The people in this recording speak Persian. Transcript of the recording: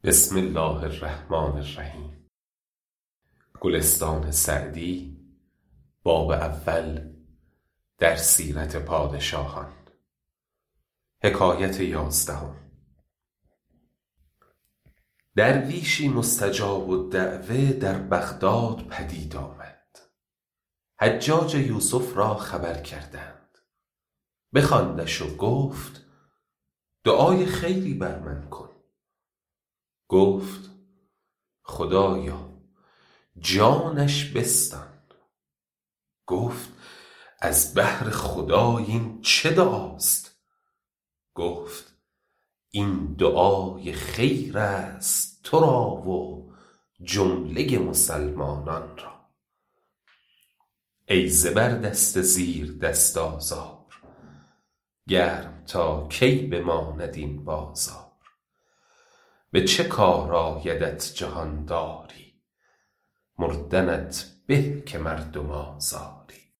بسم الله الرحمن الرحیم. گلستان سعدی، باب اول، در سیرت پادشاهان. حکایت 11. درویشی مستجاب الدعوه در بغداد پدید آمد. حجاج یوسف را خبر کردند، بخواندش و گفت دعای خیری بر من کن. گفت خدایا جانش بستان. گفت از بهر خدا این چه دعاست؟ گفت این دعای خیر است تو را و جمله مسلمانان را. ای زبردست زیر دست آزار، گرم تا کی بماند این بازار. به چه کار آیدت جهانداری، مردنت به که مردم آزاری.